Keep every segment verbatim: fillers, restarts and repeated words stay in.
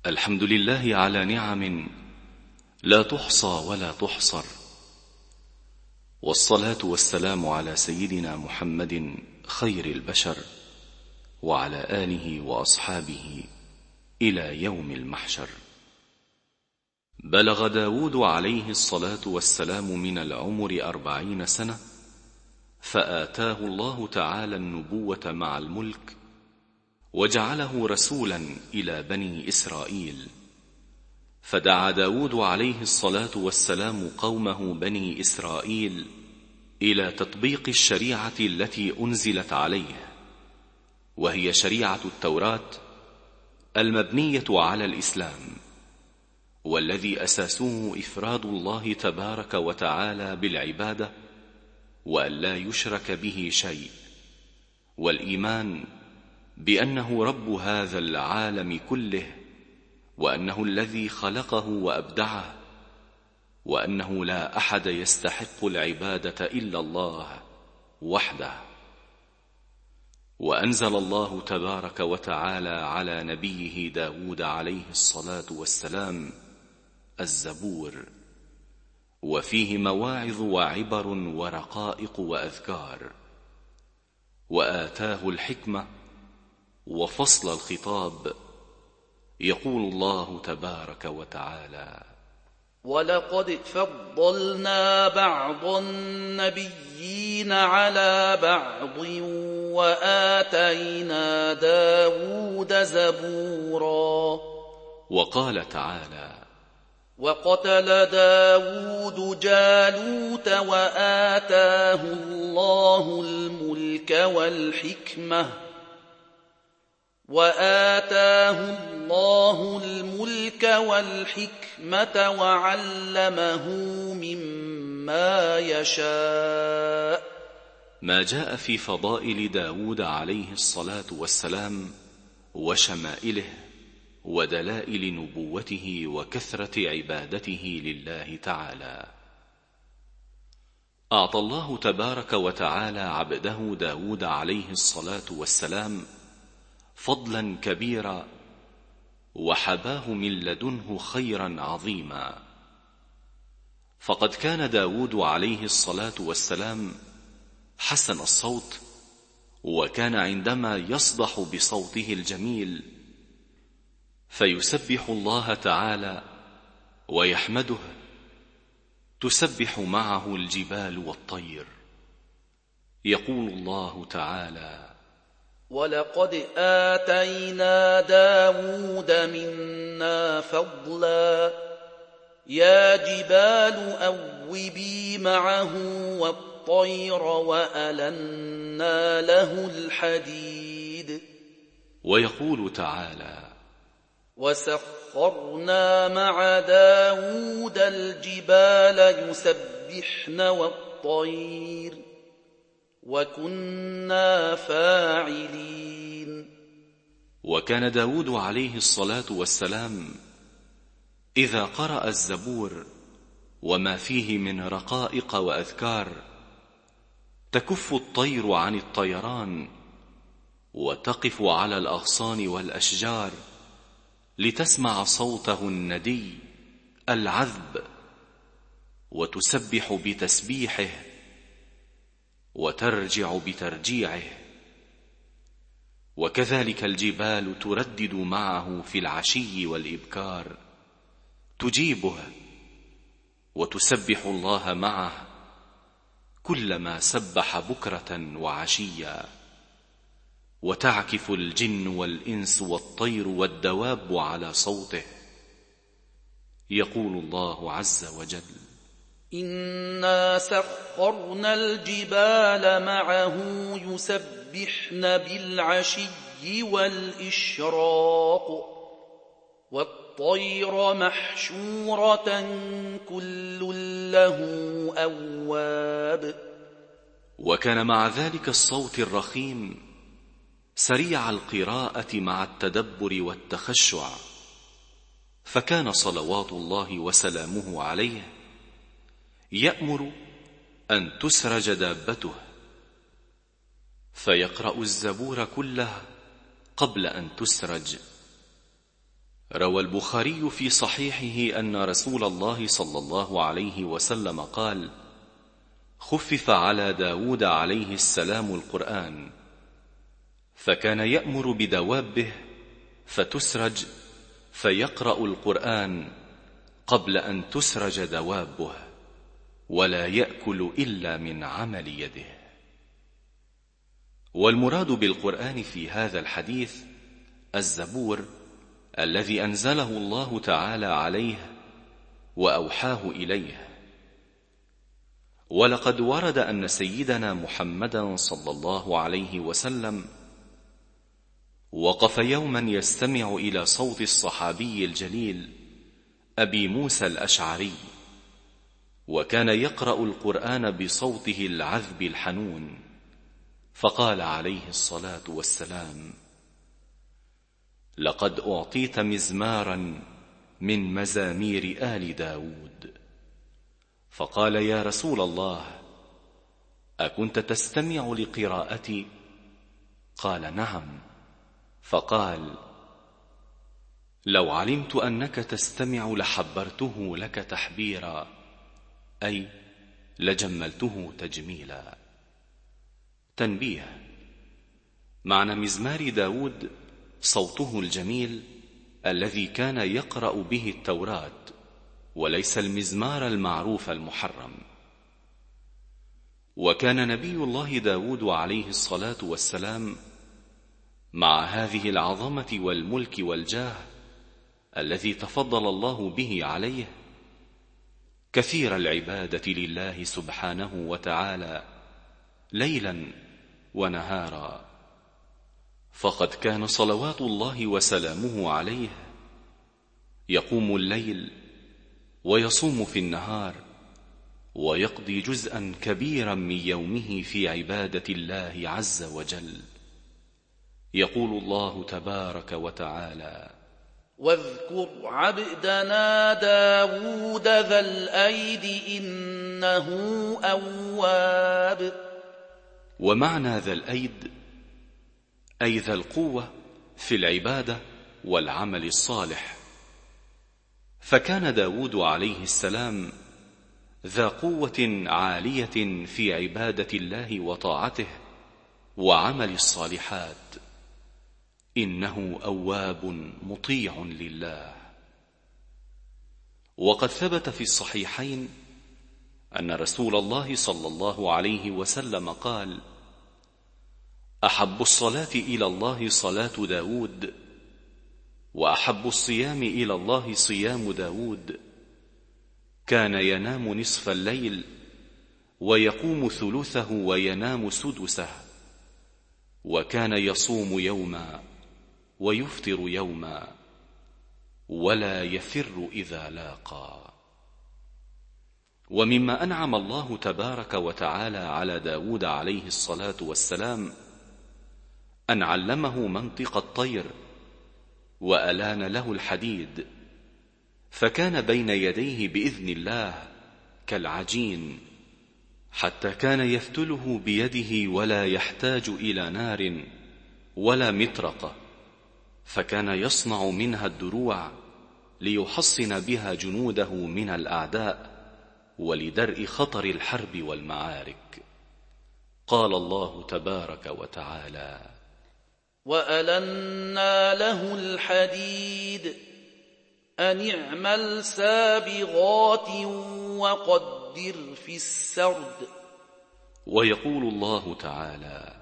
الحمد لله على نعم لا تحصى ولا تحصر، والصلاة والسلام على سيدنا محمد خير البشر وعلى آله وأصحابه إلى يوم المحشر. بلغ داود عليه الصلاة والسلام من العمر أربعين سنة، فآتاه الله تعالى النبوة مع الملك، وجعله رسولا إلى بني إسرائيل. فدعا داود عليه الصلاة والسلام قومه بني إسرائيل إلى تطبيق الشريعة التي أنزلت عليه، وهي شريعة التوراة المبنية على الإسلام، والذي أساسه إفراد الله تبارك وتعالى بالعبادة، وأن لا يشرك به شيء، والإيمان بأنه رب هذا العالم كله، وأنه الذي خلقه وأبدعه، وأنه لا أحد يستحق العبادة إلا الله وحده. وأنزل الله تبارك وتعالى على نبيه داود عليه الصلاة والسلام الزبور، وفيه مواعظ وعبر ورقائق وأذكار، وآتاه الحكمة وفصل الخطاب. يقول الله تبارك وتعالى: ولقد فضلنا بعض النبيين على بعض وآتينا داود زبورا. وقال تعالى: وقتل داود جالوت وآتاه الله الملك والحكمة وآتاه الله الملك والحكمة وعلمه مما يشاء. ما جاء في فضائل داود عليه الصلاة والسلام وشمائله ودلائل نبوته وكثرة عبادته لله تعالى. أعطى الله تبارك وتعالى عبده داود عليه الصلاة والسلام فضلا كبيرا، وحباه من لدنه خيرا عظيما. فقد كان داود عليه الصلاة والسلام حسن الصوت، وكان عندما يصدح بصوته الجميل فيسبح الله تعالى ويحمده، تسبح معه الجبال والطير. يقول الله تعالى: ولقد آتينا داود منا فضلا يا جبال أوبي معه والطير وألنا له الحديد. ويقول تعالى: وسخرنا مع داود الجبال يسبحن والطير وكنا فاعلين. وكان داود عليه الصلاة والسلام إذا قرأ الزبور وما فيه من رقائق وأذكار تكف الطير عن الطيران، وتقف على الأغصان والأشجار لتسمع صوته الندي العذب، وتسبح بتسبيحه وترجع بترجيعه. وكذلك الجبال تردد معه في العشي والإبكار، تجيبه وتسبح الله معه كلما سبح بكرة وعشيا. وتعكف الجن والإنس والطير والدواب على صوته. يقول الله عز وجل: إنا سخرنا الجبال معه يسبحن بالعشي والإشراق والطير محشورة كل له أواب. وكان مع ذلك الصوت الرخيم سريع القراءة مع التدبر والتخشع، فكان صلوات الله وسلامه عليه يأمر أن تسرج دابته، فيقرأ الزبور كله قبل أن تسرج، روى البخاري في صحيحه أن رسول الله صلى الله عليه وسلم قال: خفف على داود عليه السلام القرآن، فكان يأمر بدوابه فتسرج فيقرأ القرآن قبل أن تسرج دوابه، ولا يأكل إلا من عمل يده. والمراد بالقرآن في هذا الحديث الزبور الذي أنزله الله تعالى عليه وأوحاه إليه. ولقد ورد أن سيدنا محمدا صلى الله عليه وسلم وقف يوما يستمع إلى صوت الصحابي الجليل أبي موسى الأشعري، وكان يقرأ القرآن بصوته العذب الحنون، فقال عليه الصلاة والسلام: لقد أعطيت مزمارا من مزامير آل داود. فقال: يا رسول الله، أكنت تستمع لقراءتي؟ قال: نعم. فقال: لو علمت أنك تستمع لحبرته لك تحبيرا، أي لجملته تجميلا. تنبيه: معنى مزمار داود صوته الجميل الذي كان يقرأ به التوراة، وليس المزمار المعروف المحرم. وكان نبي الله داود عليه الصلاة والسلام مع هذه العظمة والملك والجاه الذي تفضل الله به عليه كثير العبادة لله سبحانه وتعالى ليلا ونهارا، فقد كان صلوات الله وسلامه عليه يقوم الليل ويصوم في النهار، ويقضي جزءا كبيرا من يومه في عبادة الله عز وجل. يقول الله تبارك وتعالى: واذكر عبدنا داود ذا الأيد إنه أواب. ومعنى ذا الأيد أي ذا القوة في العبادة والعمل الصالح. فكان داود عليه السلام ذا قوة عالية في عبادة الله وطاعته وعمل الصالحات، إنه أواب مطيع لله. وقد ثبت في الصحيحين أن رسول الله صلى الله عليه وسلم قال: أحب الصلاة إلى الله صلاة داود، وأحب الصيام إلى الله صيام داود. كان ينام نصف الليل ويقوم ثلثه وينام سدسه، وكان يصوم يوما ويفطر يوما، ولا يفر إذا لاقى. ومما أنعم الله تبارك وتعالى على داود عليه الصلاة والسلام أن علمه منطق الطير وألان له الحديد، فكان بين يديه بإذن الله كالعجين، حتى كان يفتله بيده ولا يحتاج إلى نار ولا مطرقة، فكان يصنع منها الدروع ليحصن بها جنوده من الأعداء ولدرء خطر الحرب والمعارك. قال الله تبارك وتعالى: وألنا له الحديد أن اعمل سابغات وقدر في السرد. ويقول الله تعالى: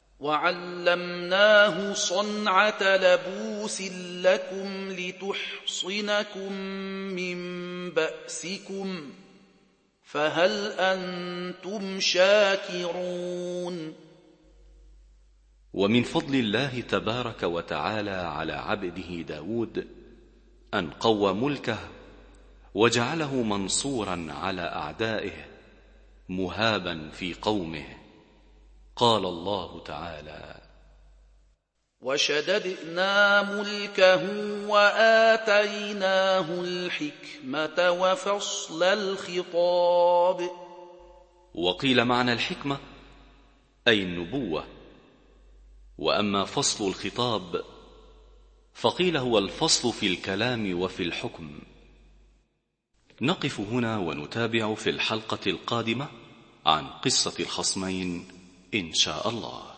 وعلمناه صنعة لبوس لكم لتحصنكم من بأسكم، فهل أنتم شاكرون؟ ومن فضل الله تبارك وتعالى على عبده داود أن قوى ملكه وجعله منصورا على أعدائه مهابا في قومه. قال الله تعالى: وشددنا ملكه وآتيناه الحكمة وفصل الخطاب. وقيل معنى الحكمة أي النبوة، وأما فصل الخطاب فقيل هو الفصل في الكلام وفي الحكم. نقف هنا ونتابع في الحلقة القادمة عن قصة الخصمين إن شاء الله.